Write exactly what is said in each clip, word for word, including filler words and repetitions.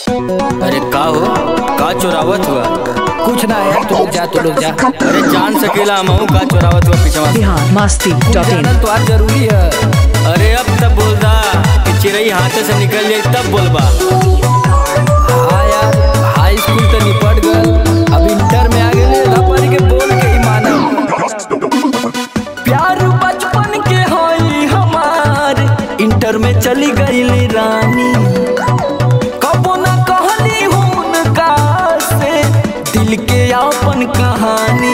अरे का हो का चोरावत हुआ? कुछ ना यार, तू लोग जा तू लोग जा। अरे जान सकेला हम का चोरावत हुआ पीछे बिहार मस्ती डॉट इन। तो आज जरूरी है। अरे अब तब बोल दा कि चिड़ई हाथ से निकल जाए तब बोलबा। हाँ यार, हाई स्कूल तो निपट गल, अब इंटर में आ गए धपन के बोल के ही मानब। प्यार बचपन के होई हमार, इंटर में चली गई रानी। कबो ना कहली उनका से दिल के अपन कहानी।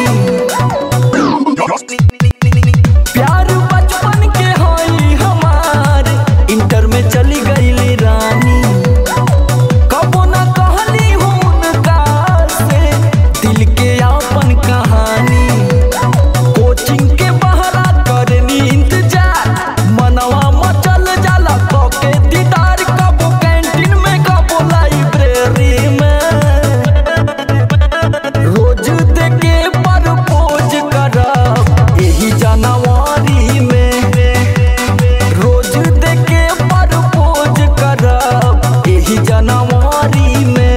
प्यार बचपन के होई हमार, इंटर में चली गई रानी। कबो ना कहली उनका से दिल के अपन कहानी। कोचिंग के बहरा करनी इंतजार, मनवा मचल जाला के दीदार। कबो कैंटीन में कबो लाइब्रेरी में, रोज देके प्रपोज करब यही जनवरी में। रोज देके प्रपोज करब यही जनवरी में।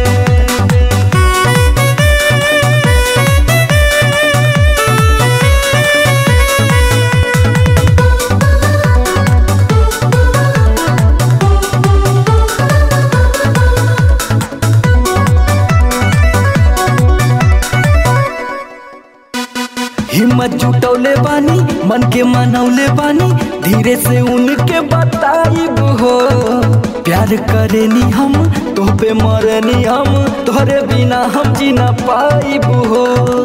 हिम्मत जुटौले बानी, मन के मनौले बानी, धीरे से उनके बताइब हो। प्यार करेनी हम, तो पे मरनी हम, तोहरे बिना हम जी ना पाइब हो।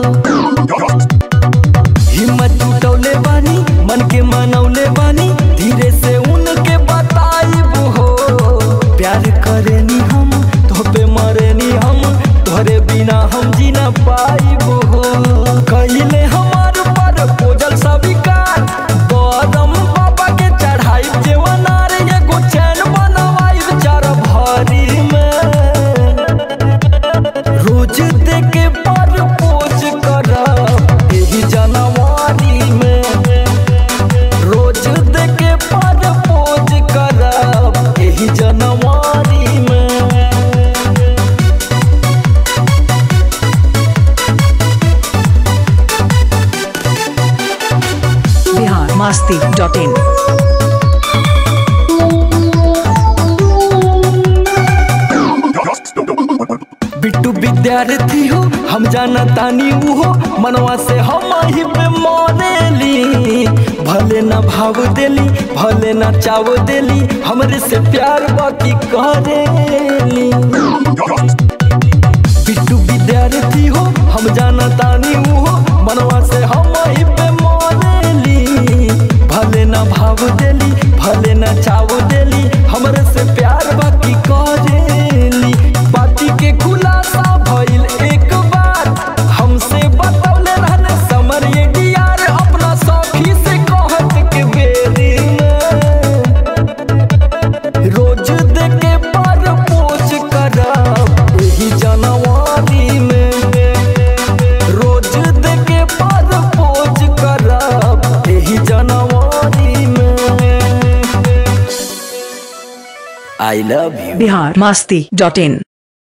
हिम्मत जुटौले बानी, मन के मनौले बानी, धीरे से उनके बताइब हो। प्यार करेनी हम, तो पे मरनी हम, तोहरे बिना हम जी ना पाइब हो। कहिले हमार पर पोजल स्वीकार, बरम बाबा के चढ़ाई जेवनार। एगो चैन बनवाई चार भरी में, रोज देके प्रपोज करब यही जनवरी में। रोज देके प्रपोज करब यही जनवरी में। Bihar Masti dot in. बिट्टू विद्यार्थी हो, हम जाना तानी हो, मनवा से हम ही पे मरेली। भले ना भाव देली, भले ना चाव देली, हमरे से प्यार बाकी करेली। बिट्टू विद्यार्थी हो, हम जाना तानी हो, मनवा से हम ही पे मरेली। भले ना भाव देली, भले ना चाव देली, हमरे से प्यार बाकी करेली। बाती के खुलासा भइल एक बार, हमसे बतौले रहने समर ये डियार। अपना सखी से कहत के बेरी में, रोज देके प्रपोज करब यही जनवरी में। रोज देके प्रपोज करब यही जनवरी में। I love you. Bihar Masti dot in.